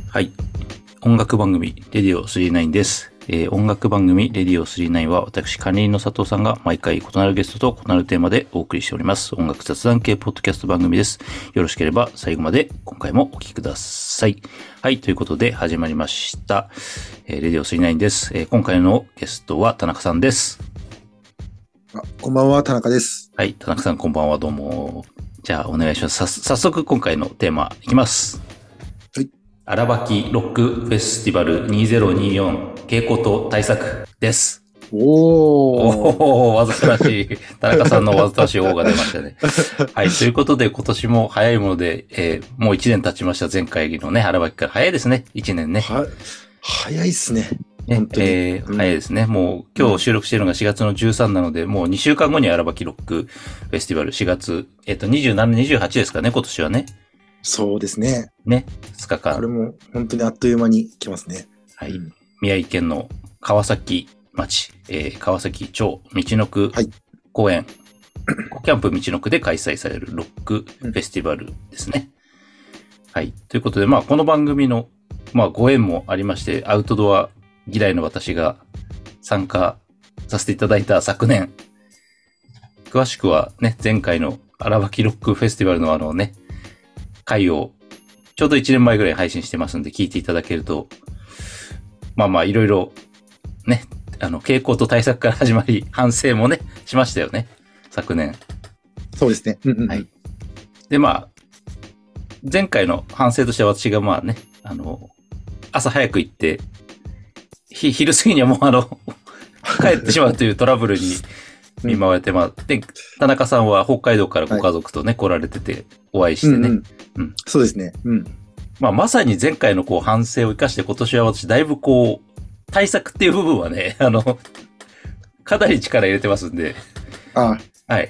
はい。音楽番組、レディオ39です。音楽番組、レディオ39は、私、管理人の佐藤さんが毎回異なるゲストと異なるテーマでお送りしております。音楽雑談系ポッドキャスト番組です。よろしければ最後まで今回もお聞きください。はい。ということで始まりました。レディオ39です。今回のゲストは田中さんです。 こんばんは、田中です。 はい。田中さん、こんばんは。どうも。じゃあ、お願いします。早速、今回のテーマいきます。 はい。 荒垣ロックフェスティバル2024傾向と対策です。おー、わざとらしい。田中さんのわざとらしい王が出ましたね。はい。ということで、今年も早いもので、もう1年経ちました。前回のね、荒垣から早いですね。1年ね。 早いっすね。 ね、早いですね。もう今日収録しているのが4月の13なので、もう2週間後に荒垣ロックフェスティバル4月、27、28ですかね、今年はね。 そうですね。 ね、2日間。 これも本当にあっという間に来ますね。 はい。宮城県の川崎町、川崎町道の区公園、キャンプ道の区で開催されるロックフェスティバルですね。はい。ということで、まあ、この番組の、まあ、ご縁もありまして、アウトドア嫌いの私が参加させていただいた昨年、詳しくはね、前回の荒垣ロックフェスティバルのね、回をちょうど1年前ぐらい配信してますんで聞いていただけると、まあまあいろいろね、傾向と対策から始まり、反省もね、しましたよね、昨年。 そうですね。 はい。で、まあ、前回の反省としては私がまあね、朝早く行って、昼過ぎにはもう帰ってしまうというトラブルに見舞われて、まあ、で、田中さんは北海道からご家族とね、来られてて、お会いしてね。 そうですね。 まあ、まさに前回のこう反省を生かして今年は私だいぶこう、対策っていう部分はね、かなり力入れてますんで。 はい。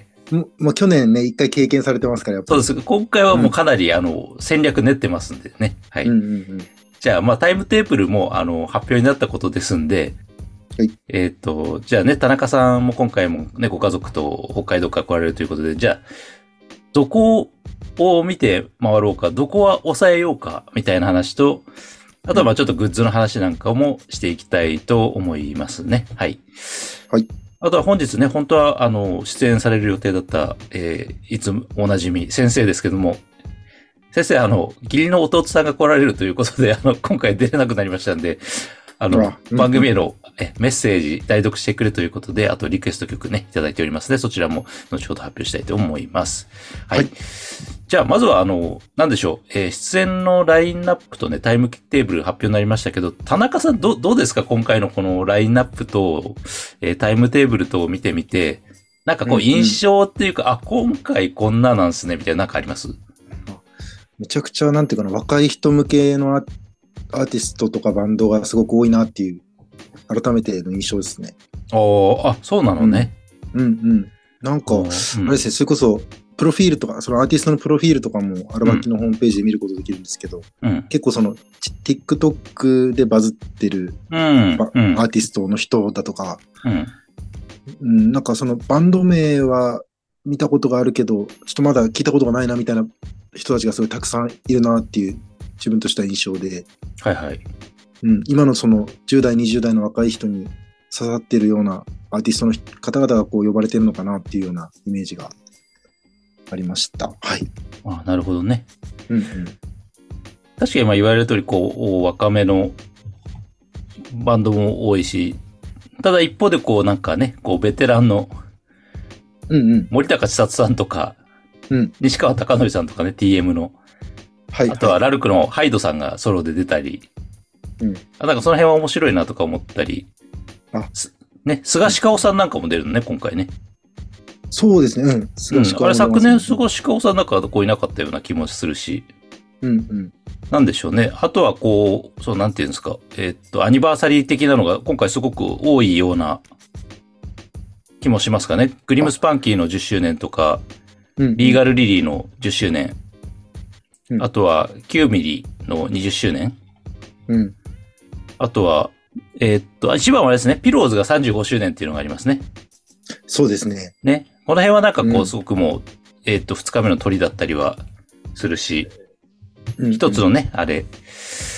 もう去年ね、一回経験されてますから、やっぱり。 そうです。今回はもうかなり、戦略練ってますんでね。はい。じゃあ、まあ、タイムテーブルも、発表になったことですんで、 はい。 じゃあね、田中さんも今回もね、ご家族と北海道から来られるということで、じゃあ、どこを見て回ろうか、どこは抑えようか、みたいな話と、あとはまあちょっとグッズの話なんかもしていきたいと思いますね。はい。 はい。 あとは本日ね、本当は出演される予定だった、いつもおなじみ先生ですけども、先生、義理の弟さんが来られるということで、今回出れなくなりましたんで、番組へのメッセージ代読してくれということで、あとリクエスト曲ね、いただいておりますので、そちらも後ほど発表したいと思います。はい。じゃあ、まずはなんでしょう、出演のラインナップとね、タイムテーブル発表になりましたけど、田中さんどうですか今回のこのラインナップと、タイムテーブルと見てみて、なんかこう印象っていうか、今回こんななんすね、みたいななんかあります？ めちゃくちゃ、なんていうかな、若い人向けのアーティストとかバンドがすごく多いなっていう、改めての印象ですね。 そうなのね。 なんか、あれですね、それこそ、プロフィールとか、そのアーティストのプロフィールとかも、荒垣のホームページで見ることできるんですけど、結構その、TikTok でバズってるアーティストの人だとか、なんかそのバンド名は見たことがあるけど、ちょっとまだ聞いたことがないなみたいな人たちがすごいたくさんいるなっていう、自分とした印象で、 はいはい。 今のその10代、20代の若い人に刺さってるようなアーティストの方々がこう呼ばれてるのかなっていうようなイメージがありました。はい。 なるほどね。確かに言われる通り、こう、若めのバンドも多いし、ただ一方でこうなんかね、こうベテランの、森高千里さんとか、西川貴教さんとかね、TM の。あとはラルクのハイドさんがソロで出たり、なんかその辺は面白いなとか思ったり、ね、菅氏香さんなんかも出るのね、今回ね。 そうですね、 あれ昨年菅氏香さんなんかこういなかったような気もするし、なんでしょうね。あとはこう、なんていうんですか、アニバーサリー的なのが今回すごく多いような気もしますかね。グリムスパンキーの10周年とか、リーガルリリーの10周年、あとは9ミリの20周年、あとは、一番はあれですね、ピローズが35周年っていうのがありますね。 そうですね。 ね。この辺はなんかこう、すごくもう、2日目の鳥だったりはするし、一つのね、あれ、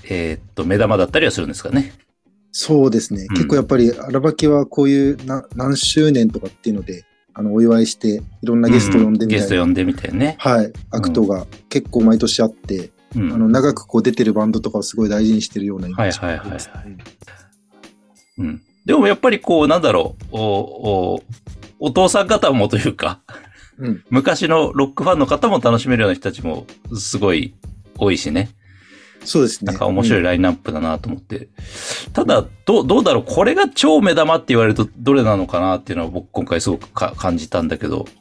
目玉だったりはするんですかね。 そうですね。結構やっぱり、荒ばきはこういう何周年とかっていうので、お祝いして、いろんなゲスト呼んでみたいな。 ゲスト呼んでみたいね。 はい。アクトが結構毎年あって、長くこう出てるバンドとかをすごい大事にしてるようなイメージがあります。 でもやっぱりこう、なんだろう、お父さん方もというか、昔のロックファンの方も楽しめるような人たちもすごい多いしね。 そうですね。 なんか面白いラインナップだなと思って。ただ、どうだろう、これが超目玉って言われるとどれなのかなっていうのは僕今回すごく感じたんだけど。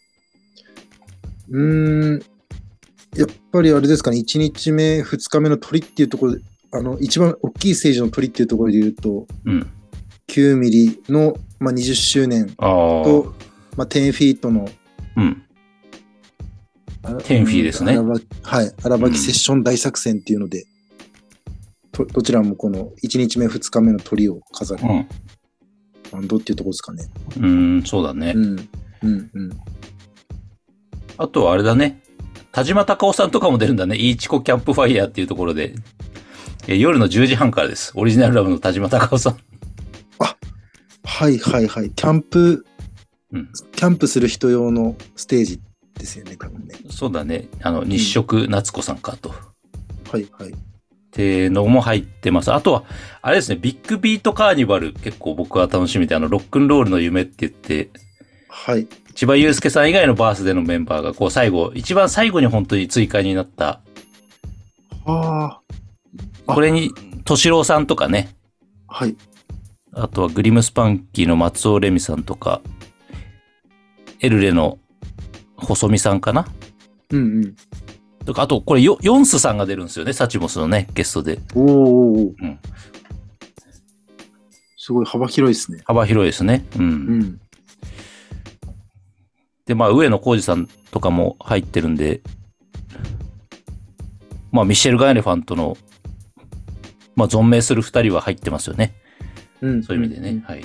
やっぱりあれですかね、1日目、2日目の鳥っていうところで、一番大きいステージの鳥っていうところで言うと、9ミリの、20周年と、10フィートの、 10フィーですね。 はい。荒ばきセッション大作戦っていうので、どちらもこの1日目、2日目の鳥を飾るバンドっていうところですかね。 そうだね。あとはあれだね。田島隆夫さんとかも出るんだね。イーチコキャンプファイヤーっていうところで。夜の10時半からです。オリジナルラブの田島隆夫さん。 はいはいはい。キャンプする人用のステージですよね、多分ね。 そうだね。日食夏子さんかと。 はいはい。 ってのも入ってます。あとは、あれですね、ビッグビートカーニバル結構僕は楽しみで、ロックンロールの夢って言って、 はい。 千葉祐介さん以外のバースデーのメンバーが、こう一番最後に本当に追加になった。これに、敏郎さんとかね。 はい。 あとはグリムスパンキーの松尾レミさんとか、エルレの細見さんかな。とか、あと、これヨンスさんが出るんですよね、サチモスのね、ゲストで。 すごい幅広いですね。 幅広いですね。で、上野浩二さんとかも入ってるんで、ミシェル・ガイネファントの、存命する二人は入ってますよね。そういう意味でね。はい。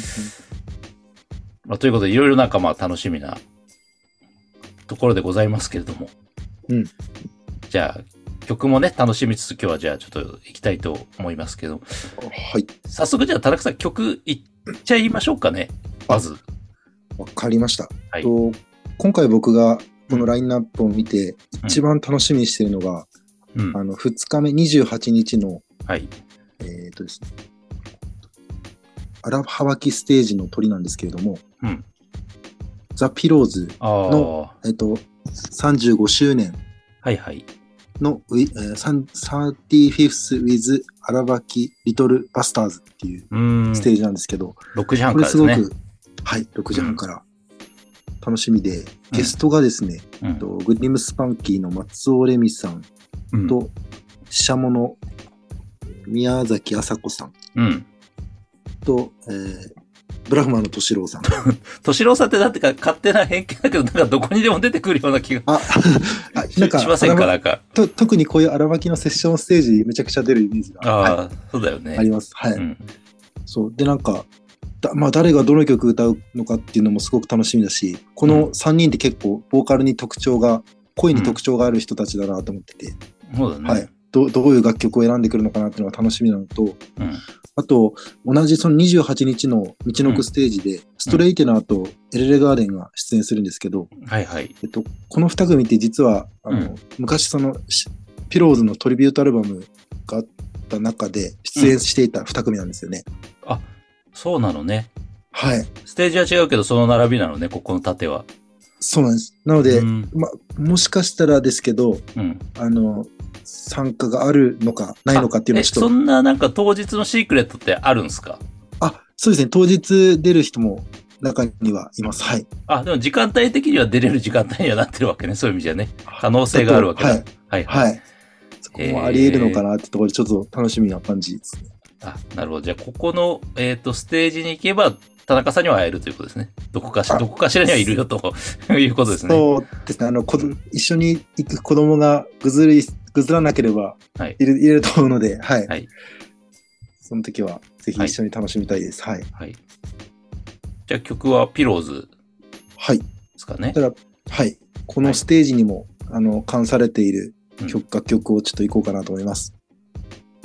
ということで、いろいろなんか楽しみなところでございますけれども。じゃあ、曲もね、楽しみつつ今日はじゃあちょっと行きたいと思いますけど。 はい。 早速じゃあ、田中さん曲いっちゃいましょうかね。まず。 わかりました。今回僕がこのラインナップを見て一番楽しみにしているのが、2日目28日の、ですね、荒ばきステージの鳥なんですけれども、ザ・ピローズの、35周年の、35th with 荒ばきリトルバスターズっていうステージなんですけど、 6時半からですね。 これすごく、はい、6時半から楽しみで、ゲストがですね、グリムスパンキーの松尾レミさんと、シシャモの宮崎麻子さんと、ブラフマンの敏郎さん。 敏郎さんってだってか勝手な偏見だけど、なんかどこにでも出てくるような気がなんかしませんか、なんか。 特にこういう荒ばきのセッションステージめちゃくちゃ出るイメージが。 そうだよね。 あります。はい。そう。で、なんか、誰がどの曲歌うのかっていうのもすごく楽しみだし、この3人って結構ボーカルに声に特徴がある人たちだなと思ってて。 そうだね。 はい。どういう楽曲を選んでくるのかなっていうのが楽しみなのと、あと、同じその28日の道のくステージで、ストレイテナーとエルレガーデンが出演するんですけど、この2組って実は、昔その、ピローズのトリビュートアルバムがあった中で出演していた2組なんですよね。 そうなのね。 はい。 ステージは違うけど、その並びなのね、ここの縦は。 そうなんです。なので、もしかしたらですけど、参加があるのかないのかっていうのはちょっと。 そんななんか当日のシークレットってあるんですか？ そうですね。当日出る人も中にはいます。はい。 でも時間帯的には出れる時間帯にはなってるわけね。そういう意味じゃね。可能性があるわけだ。 はい。そこもあり得るのかなってところでちょっと楽しみな感じですね。 なるほど。じゃあ、ここの、ステージに行けば、田中さんには会えるということですね。どこかしらにはいるよということですね。 そうですね。一緒に行く子供がぐずらなければ、いると思うので、はい。その時は、ぜひ一緒に楽しみたいです。はい。 じゃあ、曲はピローズですかね。 はい。このステージにも、冠されている楽曲をちょっと行こうかなと思います。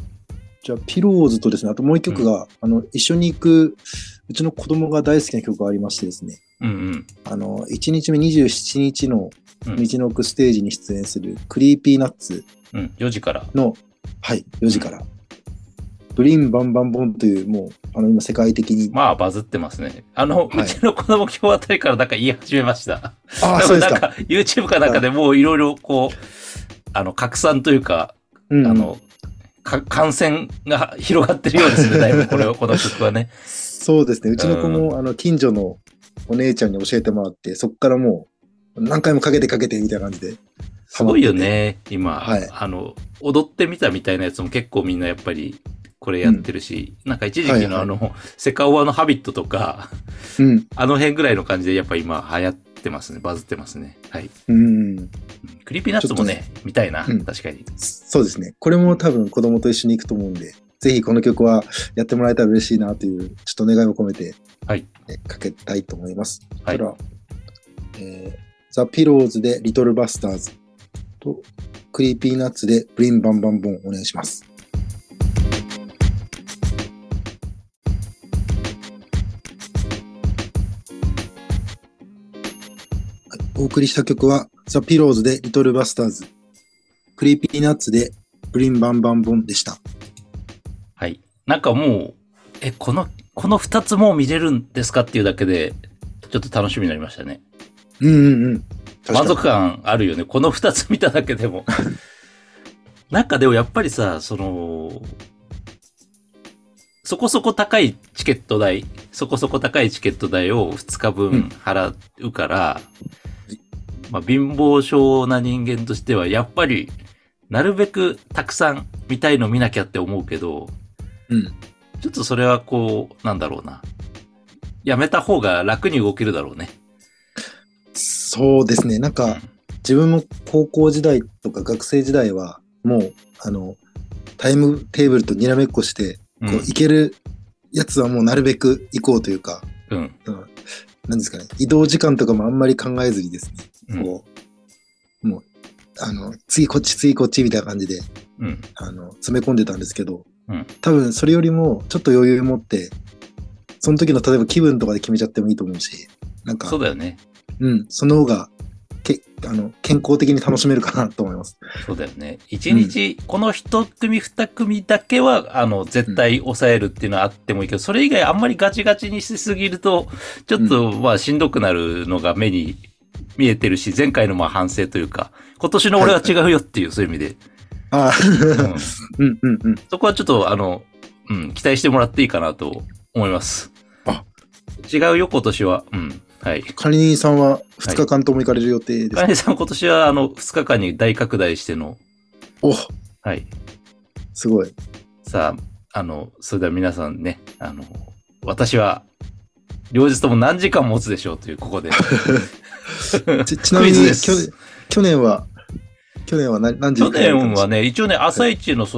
じゃあ、ピローズとですね、あともう一曲が、一緒に行く、うちの子供が大好きな曲がありましてですね。1日目27日の道の奥ステージに出演するクリーピーナッツ 4時からの、はい、4時から。ブリンバンバンボンという、もう、今世界的に。 まあ、バズってますね。うちの子供今日あたりからなんか言い始めました。 ああ、そうですか。 なんか、YouTube かなんかでもういろいろこう、拡散というか、感染が広がってるようですね、だいぶこの曲はね。 そうですね。うちの子も、近所のお姉ちゃんに教えてもらって、そこからもう、何回もかけてみたいな感じで。 すごいよね、今。 はい。 踊ってみたみたいなやつも結構みんなやっぱり、これやってるし、なんか一時期のセカオワのハビットとか、あの辺ぐらいの感じでやっぱ今流行ってますね、バズってますね。はい。クリーピーナッツもね、見たいな、確かに。 そうですね。これも多分子供と一緒に行くと思うんで、ぜひこの曲はやってもらえたら嬉しいなという、ちょっと願いを込めて、 はい。 かけたいと思います。 はい。 ザ・ピローズでリトルバスターズと、クリーピーナッツでブリンバンバンボンお願いします。お送りした曲は、ザ・ピローズでリトルバスターズ、クリーピーナッツでブリンバンバンボンでした。 はい。なんかもう、この二つもう見れるんですかっていうだけで、ちょっと楽しみになりましたね。満足感あるよね。この二つ見ただけでも。なんかでもやっぱりさ、そこそこ高いチケット代を2日分払うから、まあ、貧乏症な人間としては、やっぱり、なるべくたくさん見たいの見なきゃって思うけど、ちょっとそれはこう、なんだろうな。やめた方が楽に動けるだろうね。 そうですね。なんか、自分も高校時代とか学生時代は、もう、タイムテーブルとにらめっこして、こう、行けるやつはもうなるべく行こうというか、なんですかね、移動時間とかもあんまり考えずにですね、こう、もう、次こっちみたいな感じで、詰め込んでたんですけど、多分それよりもちょっと余裕持って、その時の例えば気分とかで決めちゃってもいいと思うし、なんか、 そうだよね。 その方が、健康的に楽しめるかなと思います。 そうだよね。一日、この一組二組だけは、絶対抑えるっていうのはあってもいいけど、それ以外あんまりガチガチにしすぎると、ちょっと、まあ、しんどくなるのが目に見えてるし、前回のまあ反省というか、今年の俺は違うよっていう、そういう意味で。そこはちょっと、期待してもらっていいかなと思います。違うよ、今年は。はい。 カニニさんは2日間とも行かれる予定ですか？ カニニさん今年は2日間に大拡大しての。はい。 すごい。 さあ、それでは皆さんね、私は、両日とも何時間持つでしょうという、ここで。 ちなみに、去年は何時間？ 去年はね、一応ね、朝一の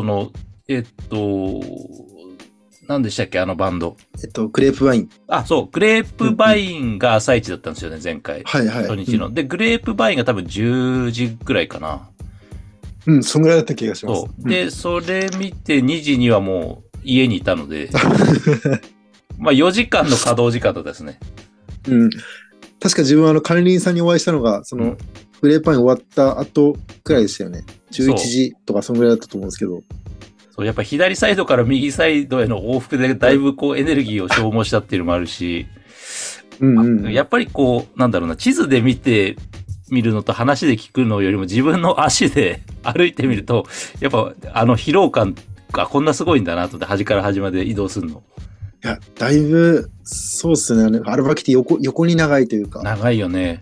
何でしたっけ、バンド。 グレープワイン。 そう、グレープバインが朝一だったんですよね、前回。 初日の。で、グレープバインが多分10時ぐらいかな。 そんぐらいだった気がします。 で、それ見て2時にはもう家にいたので、まあ4時間の稼働時間だったですね。 確か自分はカニニさんにお会いしたのが、グレープバイン終わった後くらいでしたよね。11時とかそんぐらいだったと思うんですけど。 やっぱ左サイドから右サイドへの往復でだいぶこうエネルギーを消耗したっていうのもあるし、やっぱりこう、なんだろうな、地図で見てみるのと話で聞くのよりも自分の足で歩いてみると、やっぱ疲労感がこんなすごいんだなと思って、端から端まで移動するの。 いや、だいぶ、そうっすね。アルバキティ横に長いというか。 長いよね。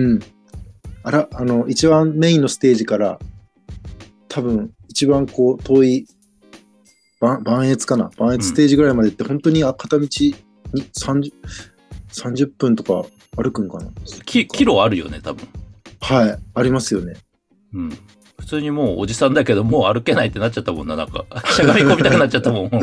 一番メインのステージから、多分一番こう遠い、磐越かな、磐越ステージぐらいまでって本当に片道に30分とか歩くんかな。 キロあるよね、多分。 はい、ありますよね。 普通にもうおじさんだけどもう歩けないってなっちゃったもんな、なんか。しゃがみ込みたくなっちゃったもん。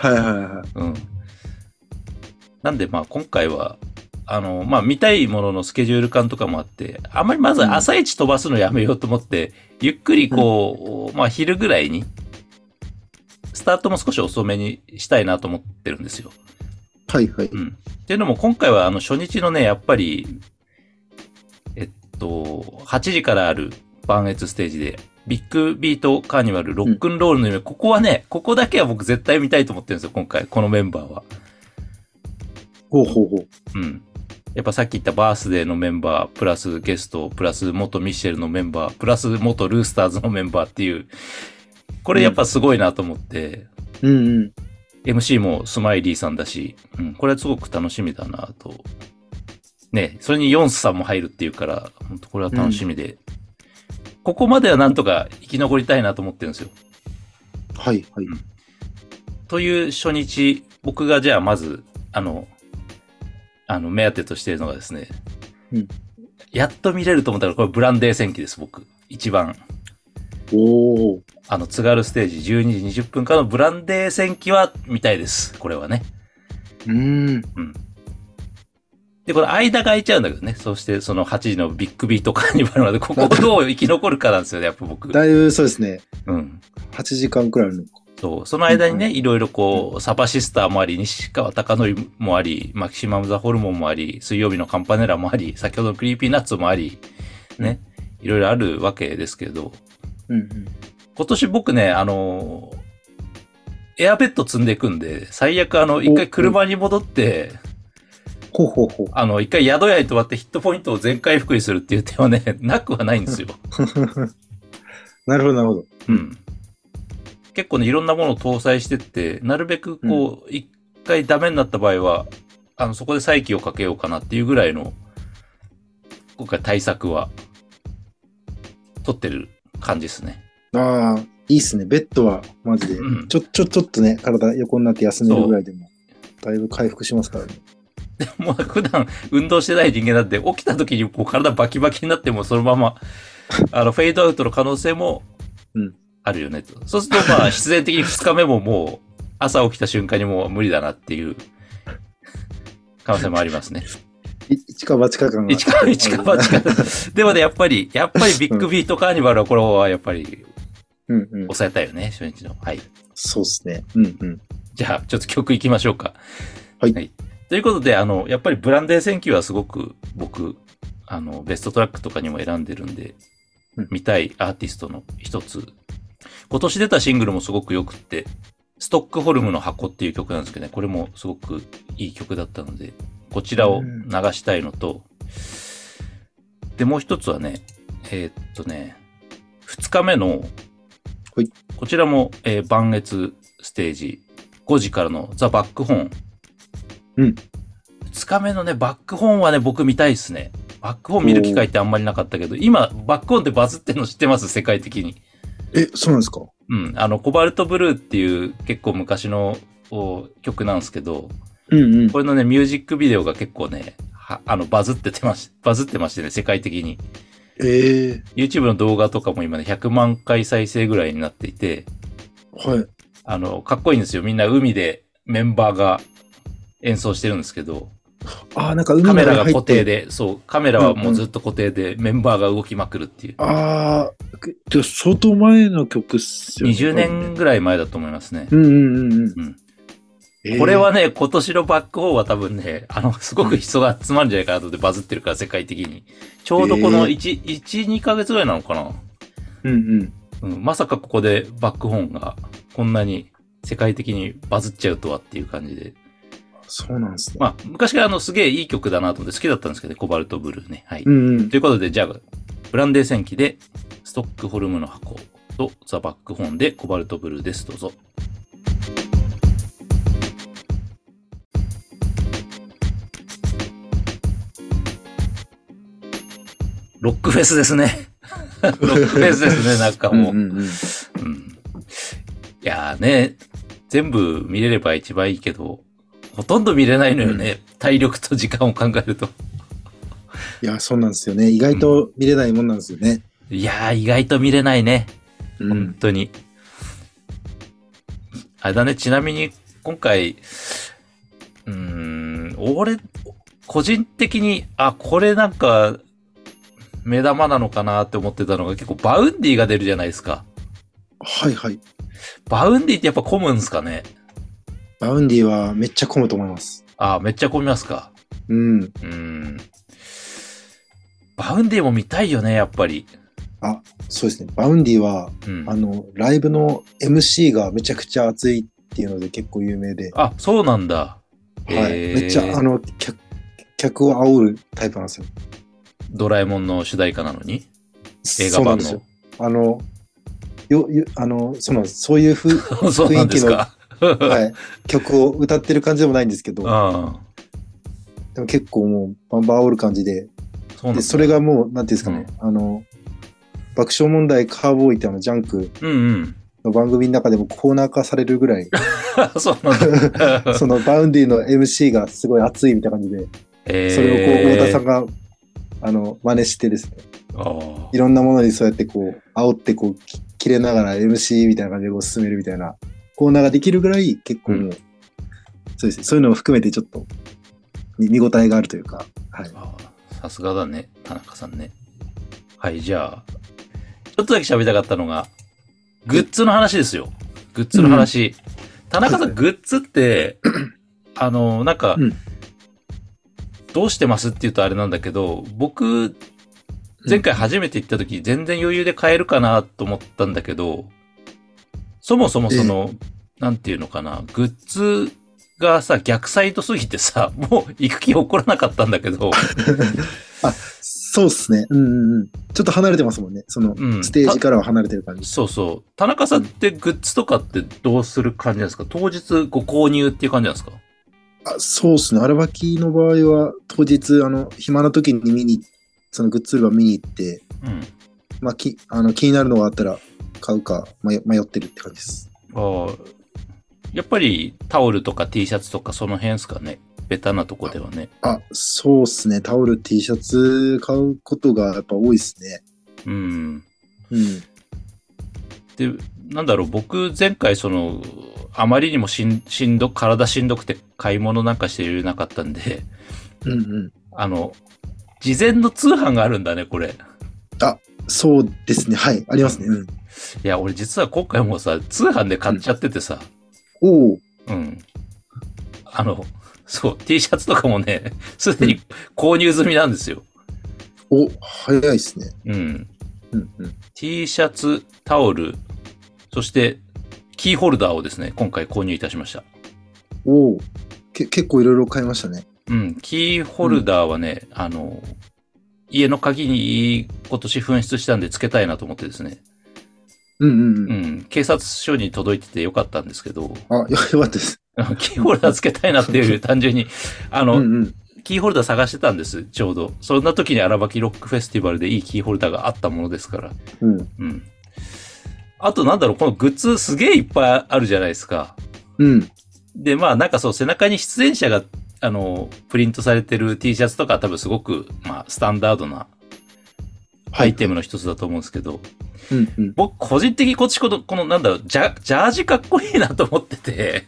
なんでまあ今回は、まあ見たいもののスケジュール感とかもあって、あんまりまず朝一飛ばすのやめようと思って、ゆっくりこう、まあ昼ぐらいに、 スタートも少し遅めにしたいなと思ってるんですよ。 はいはい。 っていうのも今回は初日のね、やっぱり、8時からある磐越ステージで、ビッグビートカーニバルロックンロールの夢、ここはね、ここだけは僕絶対見たいと思ってるんですよ、今回、このメンバーは。 ほうほうほう。 やっぱさっき言ったバースデーのメンバー、プラスゲスト、プラス元ミッシェルのメンバー、プラス元ルースターズのメンバーっていう、これやっぱすごいなと思って、MC もスマイリーさんだし、これはすごく楽しみだなと。ね、それにヨンスさんも入るっていうから、本当これは楽しみで、ここまではなんとか生き残りたいなと思ってるんですよ。 はいはい。 という初日、僕がじゃあまず、目当てとしているのがですね、やっと見れると思ったらこれブランデー戦記です、僕。一番。津軽ステージ12時20分からのブランデー戦記は見たいです。これはね。で、これ間が空いちゃうんだけどね。そしてその8時のビッグビートカーニバルまで、ここをどう生き残るかなんですよね、やっぱ僕。 だいぶそうですね。8時間くらいあるのか。 そう。その間にね、いろいろこう、サバシスターもあり、西川貴教もあり、マキシマムザホルモンもあり、水曜日のカンパネラもあり、先ほどのクリーピーナッツもあり、ね。いろいろあるわけですけど、今年僕ね、エアベッド積んでいくんで、最悪一回車に戻って、一回宿屋に泊まってヒットポイントを全回復にするっていう手はね、なくはないんですよ。 なるほど、なるほど。 結構ね、いろんなものを搭載してって、なるべくこう、一回ダメになった場合は、そこで再起をかけようかなっていうぐらいの、今回対策は、取ってる感じですね。 ああ、いいっすね。ベッドは、マジで。ちょっとね、体横になって休めるぐらいでも、だいぶ回復しますからね。 でも普段運動してない人間だって起きた時にこう体バキバキになってもそのままフェードアウトの可能性もあるよねと。そうするとまあ必然的に2日目ももう朝起きた瞬間にもう無理だなっていう可能性もありますね。 一か八か感が。 一か八か。でもね、やっぱりビッグビートカーニバルはこれはやっぱり抑えたいよね、初日の。はい。 そうですね。 じゃあちょっと曲いきましょうか。 はい。 ということで、やっぱりブランデー戦記はすごく僕、ベストトラックとかにも選んでるんで、見たいアーティストの一つ。今年出たシングルもすごく良くって、ストックホルムの箱っていう曲なんですけどね、これもすごくいい曲だったので、こちらを流したいのと、で、もう一つはね、2日目の、こちらも、磐越ステージ、5時からのザ・バックホーン。2日目のね、バックホーンはね、僕見たいですね。バックホーン見る機会ってあんまりなかったけど、今、バックホーンってバズってんの知ってます？世界的に。 そうなんですか？ コバルトブルーっていう結構昔の曲なんですけど、これのね、ミュージックビデオが結構ね、バズってましてね、世界的に。YouTube の動画とかも今ね、100万回再生ぐらいになっていて、かっこいいんですよ。みんな海でメンバーが演奏してるんですけど、 なんかカメラが固定で、カメラはもうずっと固定でメンバーが動きまくるっていう。 じゃ相当前の曲っすよね。 20年ぐらい前だと思いますね。これはね、今年のバックホーンは多分ね、すごく人が集まるんじゃないかなとでバズってるから、世界的に。ちょうどこの1、2ヶ月ぐらいなのかな。まさかここでバックホーンがこんなに世界的にバズっちゃうとはっていう感じで。 そうなんですね。 まあ、昔からすげえいい曲だなと思って好きだったんですけどね、コバルトブルーね。はい。ということで、じゃあ、ブランデー戦記で、ストックホルムの箱とザ・バックホーンでコバルトブルーです。どうぞ。ロックフェスですね。ロックフェスですね、なんかもう。いやーね、全部見れれば一番いいけど、ほとんど見れないのよね。体力と時間を考えると。 いや、そうなんですよね。意外と見れないもんなんですよね。 いやー、意外と見れないね。本当に。あれだね、ちなみに、今回、俺、個人的に、これなんか、目玉なのかなって思ってたのが結構バウンディが出るじゃないですか。 はいはい。 バウンディってやっぱ混むんすかね？ バウンディはめっちゃ混むと思います。 ああ、めっちゃ混みますか。 うん。 バウンディも見たいよね、やっぱり。 あ、そうですね。バウンディは、ライブの MC がめちゃくちゃ熱いっていうので結構有名で。 あ、そうなんだ。 はい。めっちゃ、客を煽るタイプなんですよ。 ドラえもんの主題歌なのに映画版の。 そういう雰囲気の、はい、曲を歌ってる感じでもないんですけど、でも結構もうバンバン煽る感じで、それがもう、なんていうんですかね、爆笑問題カーボーイってジャンクの番組の中でもコーナー化されるぐらい、 そうなんだ。 そのバウンディの MC がすごい熱いみたいな感じで、それを太田さんが真似してですね、いろんなものにそうやって煽って切れながら MC みたいな感じで進めるみたいなコーナーができるぐらい結構もう、そうですね、そういうのも含めてちょっと見応えがあるというか、はい。 さすがだね、田中さんね。はい、じゃあ、ちょっとだけ喋りたかったのが、グッズの話ですよ。グッズの話。田中さん、グッズって、なんか、どうしてますって言うとあれなんだけど、僕、前回初めて行った時、全然余裕で買えるかなと思ったんだけど、そもそもなんていうのかな、グッズがさ、逆サイドすぎてさ、もう行く気起こらなかったんだけど。 あ、そうっすね。ちょっと離れてますもんね。ステージからは離れてる感じ。 そうそう。田中さんってグッズとかってどうする感じなんですか？当日ご購入っていう感じなんですか？ そうっすね。アルバキの場合は、当日、暇な時にそのグッズ売り場見に行って、まあ、気になるのがあったら買うか迷ってるって感じです。 やっぱりタオルとか T シャツとかその辺ですかね。ベタなとこではね。 そうっすね。タオル、T シャツ買うことがやっぱ多いっすね。 で、なんだろう、僕前回あまりにも体しんどくて買い物なんかしていれなかったんで、事前の通販があるんだね、これ。 そうですね。はい、ありますね。 いや、俺実は今回もさ、通販で買っちゃっててさ。そう、T シャツとかもね、すでに購入済みなんですよ。 早いっすね。 T シャツ、タオル、そしてキーホルダーをですね、今回購入いたしました。 結構いろいろ買いましたね。 キーホルダーはね、家の鍵に今年紛失したんで付けたいなと思ってですね。警察署に届いててよかったんですけど。 よかったです。 キーホルダー付けたいなっていう単純に、キーホルダー探してたんです、ちょうど。そんな時に荒垣ロックフェスティバルでいいキーホルダーがあったものですから。あとなんだろう、このグッズすげえいっぱいあるじゃないですか。で、まあなんか背中に出演者が、プリントされてる T シャツとか多分すごく、まあスタンダードなアイテムの一つだと思うんですけど、僕個人的にこのなんだろう、ジャージかっこいいなと思ってて。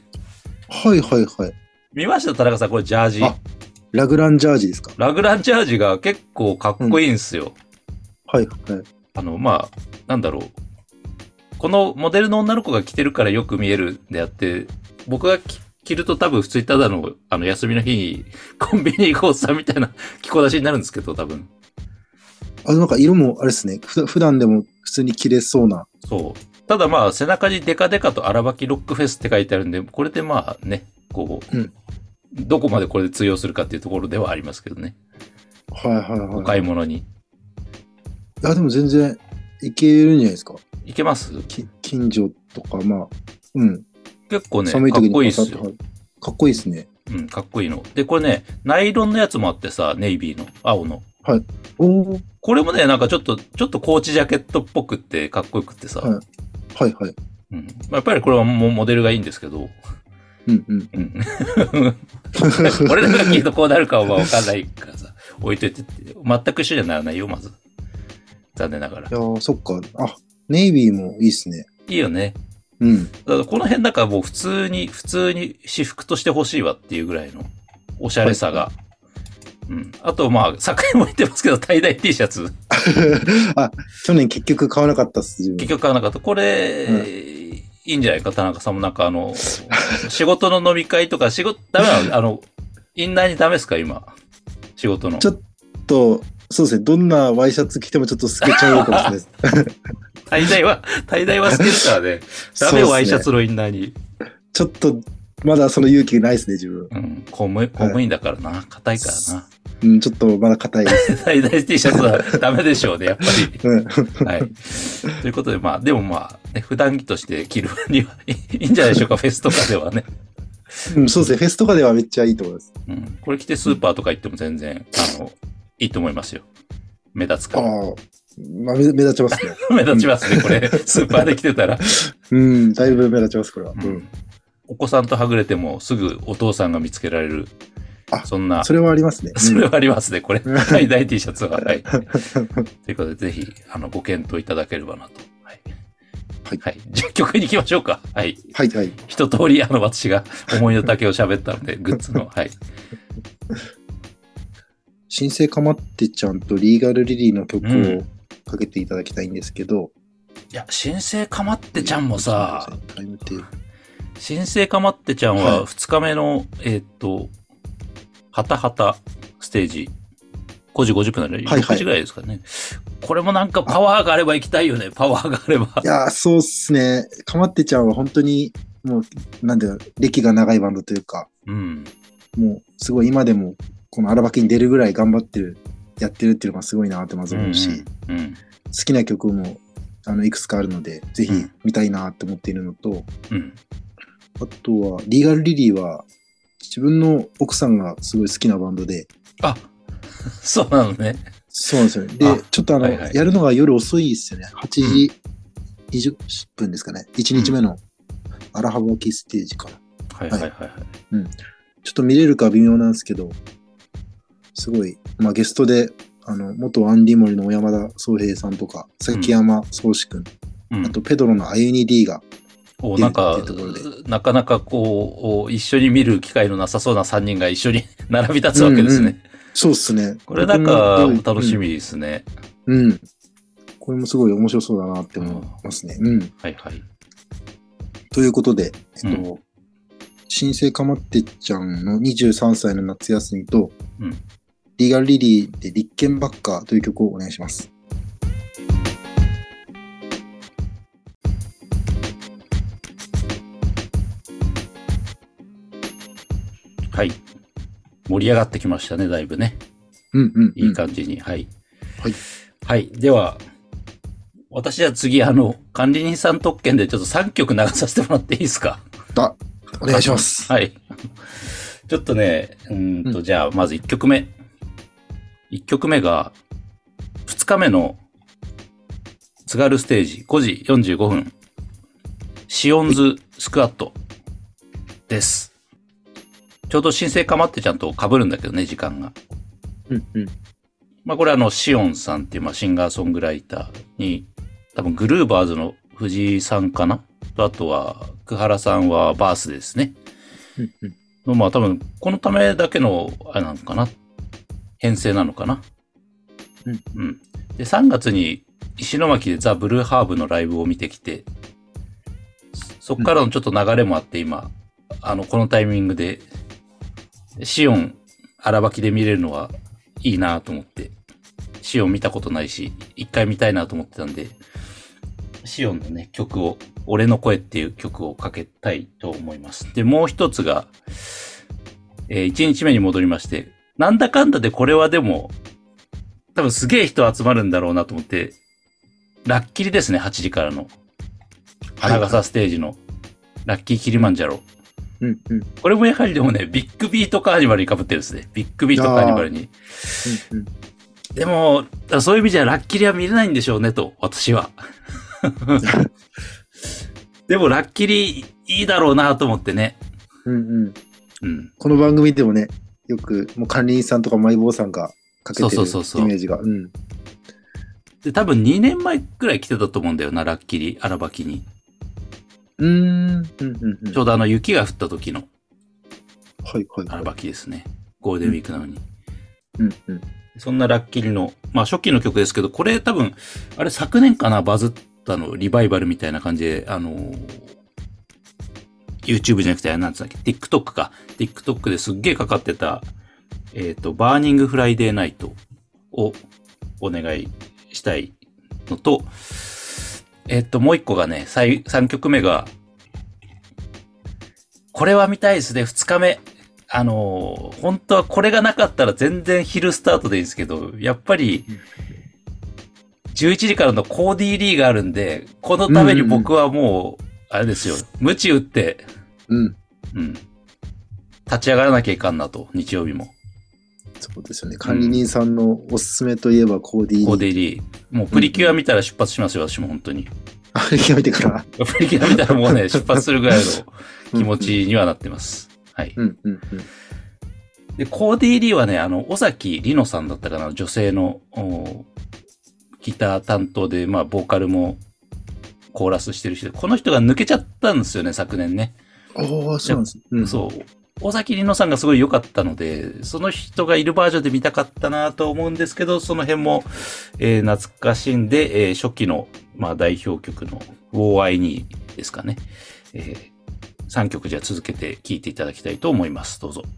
見ました田中さん、これジャージ。 ラグランジャージですか？ ラグランジャージが結構かっこいいんですよ。まあ、なんだろう。このモデルの女の子が着てるからよく見えるんであって、僕が着ると多分普通にただの、休みの日にコンビニ行こうさみたいな着こなしになるんですけど、多分。 なんか色もあれですね。普段でも普通に着れそうな。 そう。ただまあ、背中にデカデカと荒垣ロックフェスって書いてあるんで、これでまあね、どこまでこれで通用するかっていうところではありますけどね。お買い物に。 でも全然いけるんじゃないですか。 いけます？ 近所とか、まあ、 結構ね、かっこいいっすよ。 かっこいいっすね。 かっこいいの。で、これね、ナイロンのやつもあってさ、ネイビーの、青の。これもね、なんかちょっとコーチジャケットっぽくってかっこよくってさ。やっぱりこれはもうモデルがいいんですけど。俺らが聞くとこうなるかはわかんないからさ、置いといてって、全く一緒じゃならないよ、まず。残念ながら。 そっか。ネイビーもいいっすね。 いいよね。だからこの辺なんかもう普通に私服として欲しいわっていうぐらいのおしゃれさが。あとまあ、作品も言ってますけど、タイダイ T シャツ。 あ、去年結局買わなかったっす、 結局買わなかった。これ、いいんじゃないか、田中さんもなんか仕事の飲み会とか、ダメなのインナーにダメですか、今。仕事の。 ちょっと、そうですね、どんなワイシャツ着てもちょっと透けちゃうかもしれないです。 大概は透けるからね。ダメワイシャツのインナーに。 ちょっと、まだその勇気ないですね、自分。 うん。公務員だからな。硬いからな。 うん、ちょっとまだ硬いです。 タイダイ T シャツはダメでしょうね、やっぱり。 うん、 はい。ということで、でもね、普段着として着るにはいいんじゃないでしょうか、フェスとかではね。 うん、そうですね、フェスとかではめっちゃいいと思います。 うん。これ着てスーパーとか行っても全然、いいと思いますよ。目立つから。 ああ、目立ちますね。 目立ちますね、これ。スーパーで着てたら。 うん、だいぶ目立ちます、これは。 うん。お子さんとはぐれてもすぐお父さんが見つけられる。それはありますね。 それはありますね、これ。タイダイ T シャツは。はい。ということで、ぜひ、ご検討いただければなと。はい。はい。じゃあ曲に行きましょうか。はい。 はい、はい。 一通り、私が思いの丈を喋ったので、グッズの、はい。 新生かまってちゃんとリーガルリリーの曲をかけていただきたいんですけど。 いや、新生かまってちゃんもさ、新生かまってちゃんは2日目の、はたはたステージ、5時50分なので、6時ぐらいですかね。これもなんかパワーがあれば行きたいよね、パワーがあれば。 いや、そうっすね。かまってちゃんは本当に、もう、なんだよ、歴が長いバンドというか、 うん、 もう、すごい今でも、この荒ばきに出るぐらい頑張ってる、やってるっていうのがすごいなってまず思うし、好きな曲も、いくつかあるので、ぜひ見たいなって思っているのと、あとは、リーガルリリーは、自分の奥さんがすごい好きなバンドで。 あ、そうなのね。 そうなんですよね。で、ちょっとやるのが夜遅いですよね。8時20分ですかね。1日目の荒幅きステージから。うん。ちょっと見れるか微妙なんですけど、すごい、ゲストで、元アンディモリの小山田宗平さんとか、崎山宗志くん、あとペドロのあゆに D が、 なんか、なかなか一緒に見る機会のなさそうな3人が一緒に並び立つわけですね。 そうっすね。 これなんか楽しみですね。 うん。これもすごい面白そうだなって思いますね。うん。 はいはい。 ということで、新生かまってちゃんの23歳の夏休みと、リーガルリリーで立憲ばっかという曲をお願いします。 はい。盛り上がってきましたね、だいぶね。いい感じに。はい。 はい。 はい。では、私は次、管理人さん特権でちょっと3曲流させてもらっていいですか？ お願いします。 はい。ちょっとね、じゃあ、まず1曲目。1曲目が、2日目の津軽ステージ、5時45分。シオンズスクワットです。ちょうど新生かまってちゃんと被るんだけどね、時間が。これシオンさんっていうシンガーソングライターに、多分グルーバーズの藤井さんかなと、あとは、久原さんはバースですね。多分、このためだけの、あれなのかな編成なのかな。で、3月に石巻でザ・ブルーハーブのライブを見てきて、そっからのちょっと流れもあって今、このタイミングで、シオン荒ばきで見れるのはいいなと思って、シオン見たことないし、一回見たいなと思ってたんで、シオンのね、曲を、俺の声っていう曲をかけたいと思います。で、もう一つが、1日目に戻りまして、なんだかんだでこれはでも、多分すげえ人集まるんだろうなと思って、ラッキリですね、8時からの。花笠ステージの、ラッキーキリマンジャロ。これもやはりでもね、ビッグビートカーニバルに被ってるんですね。ビッグビートカーニバルに。でも、そういう意味じゃラッキリは見れないんでしょうねと、私は。でもラッキリいいだろうなと思ってね。 この番組でもね、よくもう管理員さんとかマイボーさんがかけてるイメージが。 で、多分2年前くらい来てたと思うんだよな、ラッキリ、荒ばきに。ちょうど雪が降った時の荒ばきですね。ゴールデンウィークなのに。 そんなラッキリの、まあ初期の曲ですけど、これ多分、あれ昨年かな、バズったの、リバイバルみたいな感じで、YouTube じゃなくて、なんつうんだっけ、TikTok か。TikTok ですっげえかかってた、バーニングフライデーナイトをお願いしたいのと、もう一個がね、3曲目が、これは見たいですね、2日目。本当はこれがなかったら全然昼スタートでいいんですけど、やっぱり、11時からのコーディーリーがあるんで、このために僕はもう、あれですよ、鞭打って、立ち上がらなきゃいかんなと、日曜日も。 そうですよね。管理人さんのおすすめといえばコーディーリー。 コーディーリー。もうプリキュア見たら出発しますよ、私も本当に。 プリキュア見てから。 プリキュア見たらもうね、出発するぐらいの気持ちにはなってます。はい。で、コーディーリーはね、尾崎里乃さんだったかな、女性のギター担当で、まあ、ボーカルもコーラスしてる人で、この人が抜けちゃったんですよね、昨年ね。 ああ、そうなんですね。そう。尾崎里乃さんがすごい良かったので、その人がいるバージョンで見たかったなと思うんですけど、その辺も、懐かしんで、初期の、まあ、代表曲の WOI2 ですかね。3曲じゃ続けて聴いていただきたいと思います。どうぞ。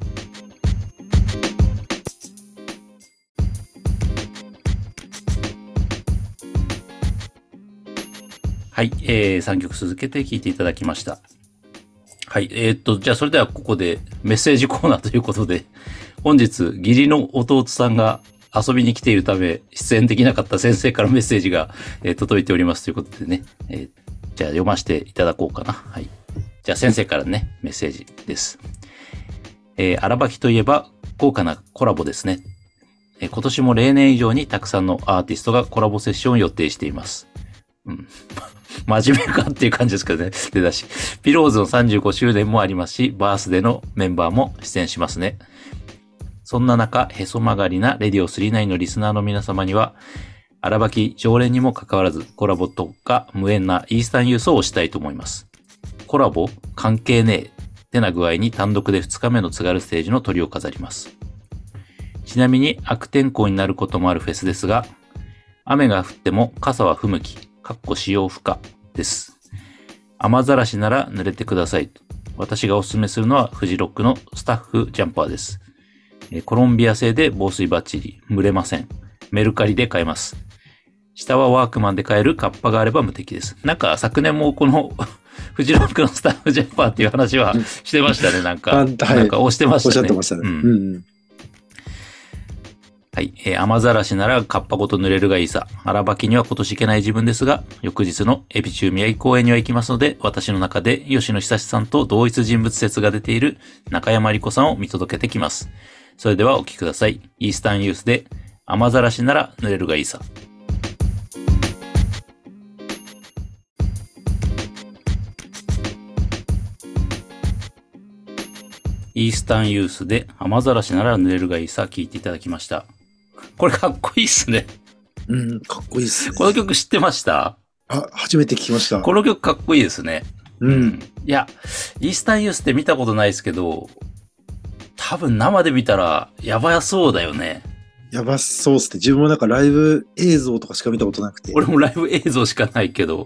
はい、3曲続けて聴いていただきました。はい。じゃあそれではここでメッセージコーナーということで、本日、義理の弟さんが遊びに来ているため、出演できなかった先生からメッセージが、届いておりますということでね、じゃあ読ませていただこうかな。はい。じゃあ先生からね、メッセージです。荒ばきといえば豪華なコラボですね。今年も例年以上にたくさんのアーティストがコラボセッションを予定しています。うん。真面目かっていう感じですけどね。出だし。ピローズの35周年もありますし、バースデーのメンバーも出演しますね。そんな中、へそ曲がりなレディオ39のリスナーの皆様には、荒ばき常連にもかかわらずコラボとか無縁なイースタンユースをしたいと思います。コラボ関係ねえってな具合に単独で2日目の津軽ステージの鳥を飾ります。ちなみに悪天候になることもあるフェスですが、雨が降っても傘は不向き。使用不可です。雨ざらしなら濡れてください。私がおすすめするのはフジロックのスタッフジャンパーです。コロンビア製で防水バッチリ、蒸れません。メルカリで買えます。下はワークマンで買えるカッパがあれば無敵です。なんか昨年もこのフジロックのスタッフジャンパーっていう話はしてましたね。なんか押してましたね。おっしゃってましたね。はい。雨ざらしならカッパごと濡れるがいいさ。荒ばきには今年行けない自分ですが、翌日のエピチュー宮城公園には行きますので、私の中で吉野久志さんと同一人物説が出ている中山理子さんを見届けてきます。それではお聴きください。イースタンユースで雨ざらしなら濡れるがいいさ。イースタンユースで雨ざらしなら濡れるがいいさ聴いていただきました。これかっこいいっすね。 かっこいいっすね。 この曲知ってました？ 初めて聞きました。 この曲かっこいいですね。いや、イースタンユースって見たことないですけど、多分生で見たらやばそうだよね。 やばそうっすね。自分もなんかライブ映像とかしか見たことなくて。 俺もライブ映像しかないけど。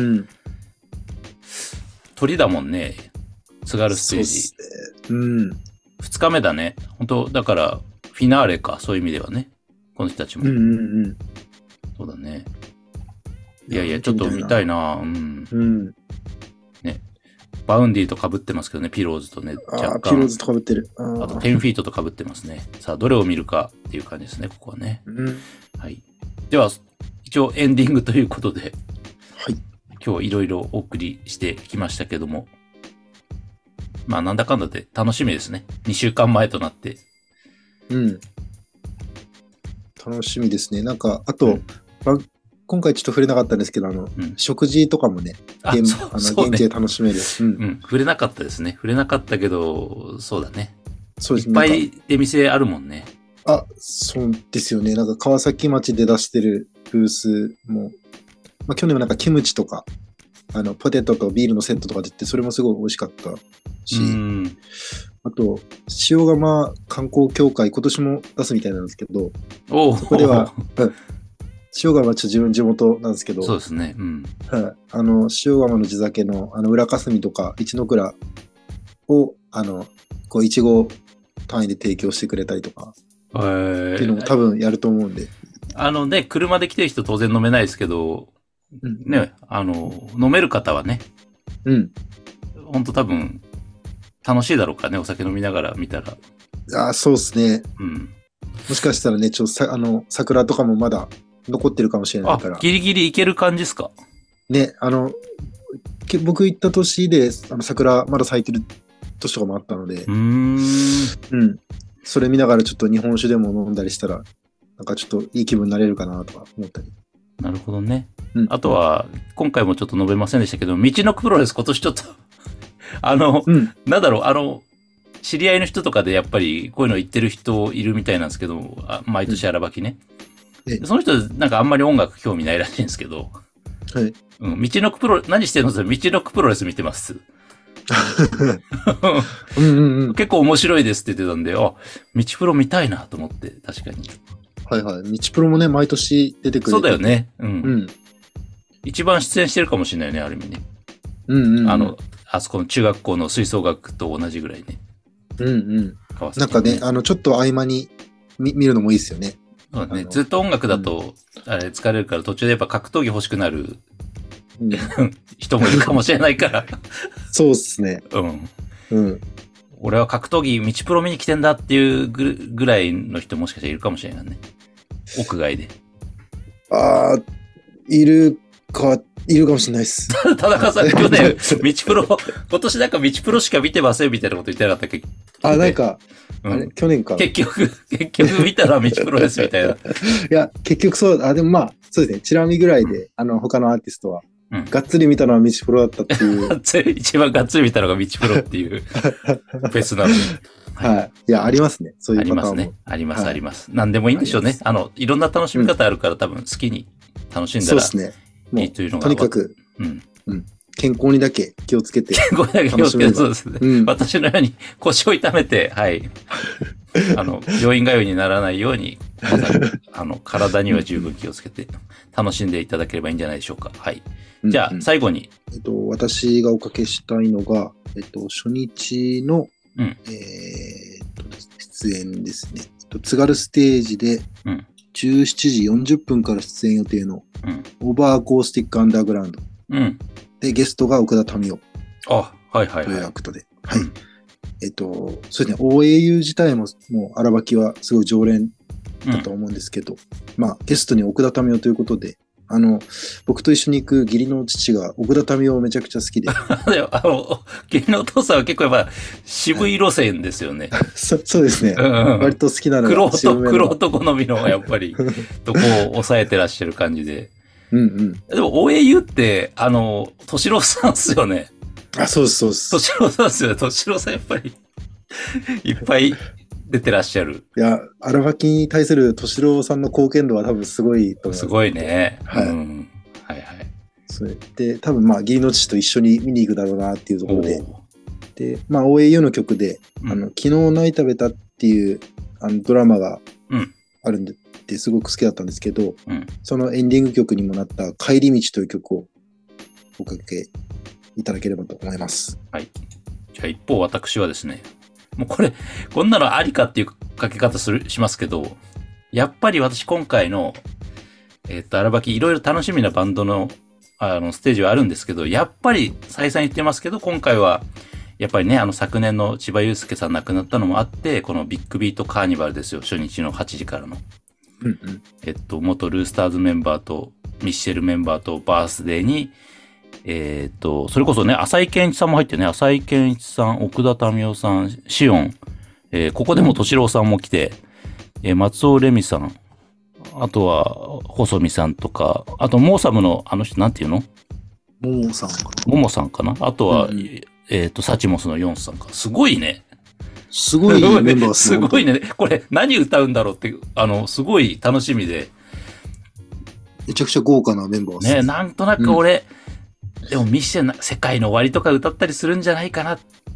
鳥だもんね。津軽ステージ。 そうっすね。 2日目だね。本当だから、フィナーレか。そういう意味ではね。この人たちも。そうだね。いやいや、ちょっと見たいな。ね。バウンディと被ってますけどね、ピローズとね。 若干。ピローズと被ってる。 あと、10フィートと被ってますね。さあ、どれを見るかっていう感じですね、ここはね。はい。では、一応エンディングということで。 はい。 今日いろいろお送りしてきましたけども。まあ、なんだかんだで楽しみですね。2週間前となって。 楽しみですね。なんか、あと、今回ちょっと触れなかったんですけど、食事とかもね、現地で楽しめる。 触れなかったですね。触れなかったけど、そうだね。 そうですね。いっぱい出店あるもんね。 そうですよね。なんか川崎町で出してるブースも、去年もなんかキムチとか、ポテトとビールのセットとか出て、それもすごい美味しかったし、あと、塩釜観光協会、今年も出すみたいなんですけど、そこでは、塩釜は自分地元なんですけど、 そうですね。 塩釜の地酒の、裏霞とか、一の蔵を、こう、いちご単位で提供してくれたりとか、っていうのも多分やると思うんで。 車で来てる人当然飲めないですけど、ね、飲める方はね、ほんと多分、楽しいだろうからね、お酒飲みながら見たら。 そうですね。もしかしたらね、桜とかもまだ残ってるかもしれないから。 ギリギリいける感じですか？ ね、僕行った年で、桜まだ咲いてる年とかもあったので、それ見ながらちょっと日本酒でも飲んだりしたら、なんかちょっといい気分になれるかなとか思ったり。 なるほどね。あとは、今回もちょっと述べませんでしたけど、道のプロレス今年ちょっとなんだろう、知り合いの人とかでやっぱりこういうの言ってる人いるみたいなんですけど、毎年荒ばきね。その人なんかあんまり音楽興味ないらしいんですけど、 はい。 道のプロ、何してるのって道のプロレス見てます。結構面白いですって言ってたんで、道プロ見たいなと思って、確かに。 はいはい。道プロもね、毎年出てくる。 そうだよね。一番出演してるかもしれないね、ある意味ね。あそこの中学校の吹奏楽と同じぐらいね。 なんかね、ちょっと合間に見るのもいいですよね。 そうね。ずっと音楽だと、疲れるから途中でやっぱ格闘技欲しくなる人もいるかもしれないから。 そうっすね。 俺は格闘技、道プロ見に来てんだっていうぐらいの人もしかしたらいるかもしれないね。屋外で。 いるかもしれないです。 田中さん、去年、道プロ、今年なんか道プロしか見てませんみたいなこと言ってなかったっけ？ なんか、去年か。 結局見たら道プロですみたいな。いや、結局そう、でもまあ、そうですね。チラ見ぐらいで、他のアーティストは、がっつり見たのは道プロだったっていう。 一番がっつり見たのが道プロっていうフェスなのに。 はい。いや、ありますね。そういうパターンも。 あります。何でもいいんでしょうね。いろんな楽しみ方あるから多分好きに楽しんだらいいというのが。 とにかく、健康にだけ気をつけて。 健康にだけ気をつけて、そうですね。私のように腰を痛めて、はい。病院通いにならないように、体には十分気をつけて楽しんでいただければいいんじゃないでしょうか。はい。じゃあ、最後に。 私がおかけしたいのが、初日の、出演ですね。津軽ステージで、17時40分から出演予定の、オーバーアコースティックアンダーグラウンド。で、ゲストが奥田民生。というアクトで。はい。そうですね、OAU 自体も、もう、荒ばきはすごい常連だと思うんですけど、まあ、ゲストに奥田民生ということで、僕と一緒に行く義理の父が奥田民生をめちゃくちゃ好きで。 義理のお父さんは結構やっぱ渋い路線ですよね。 そうですね。割と好きなのが黒人好みのやっぱり、とこを抑えてらっしゃる感じで。でも OAU って、敏郎さんっすよね。 そうです、そうです。 敏郎さんっすよね。敏郎さんやっぱり、いっぱい出てらっしゃる。 いや、荒ばきに対する敏郎さんの貢献度は多分すごいと思います。 すごいね。 はい。それで、多分義理の父と一緒に見に行くだろうなっていうところで。で、OAU の曲で、昨日何食べたっていうドラマがあるんで、すごく好きだったんですけど、そのエンディング曲にもなった帰り道という曲をおかけいただければと思います。 はい。じゃあ一方私はですね、もうこんなのありかっていうかけ方しますけど、やっぱり私今回の、荒ばきいろいろ楽しみなバンドの、ステージはあるんですけど、やっぱり再三言ってますけど、今回は、やっぱりね、昨年の千葉祐介さん亡くなったのもあって、このビッグビートカーニバルですよ、初日の8時からの。元ルースターズメンバーと、ミッシェルメンバーとバースデーに、それこそね、浅井健一さんも入ってね、浅井健一さん、奥田民生さん、シオン、ここでも敏郎さんも来て、松尾レミさん、あとは、細見さんとか、あと、モーサムの、人、なんていうの？ モモさんかな。 モモさんかな。あとは、サチモスのヨンさんか。すごいね。 すごいメンバーすごいね。これ、何歌うんだろうって、すごい楽しみで。 めちゃくちゃ豪華なメンバーですね。なんとなく俺、でもミッシェル世界の終わりとか歌ったりするんじゃないかなっ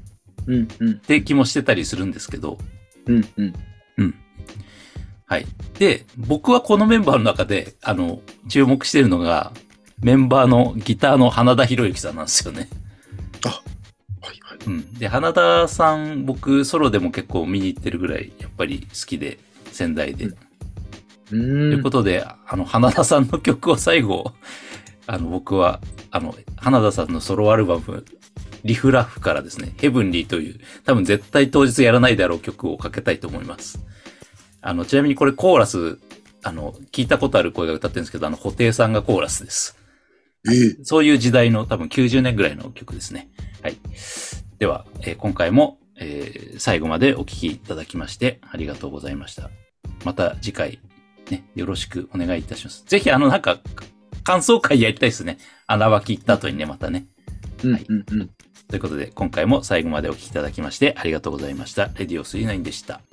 うんうん。 って気もしてたりするんですけど。 うんうん。 うん。はい。で、僕はこのメンバーの中で、注目してるのが、メンバーのギターの花田博之さんなんですよね。 あ、はいはい。 うん。で、花田さん、僕、ソロでも結構見に行ってるぐらい、やっぱり好きで、仙台で。ということで、花田さんの曲を最後、僕は、花田さんのソロアルバム、リフラフからですね、ヘブンリーという、多分絶対当日やらないだろう曲をかけたいと思います。ちなみにこれコーラス、聞いたことある声が歌ってるんですけど、布袋さんがコーラスです。そういう時代の多分90年ぐらいの曲ですね。はい。では、今回も、最後までお聴きいただきましてありがとうございました。また次回、ね、よろしくお願いいたします。ぜひなんか、感想会やりたいですね。穴場切った後にね、またね。はい。ということで、今回も最後までお聴きいただきましてありがとうございました。レディオ39でした。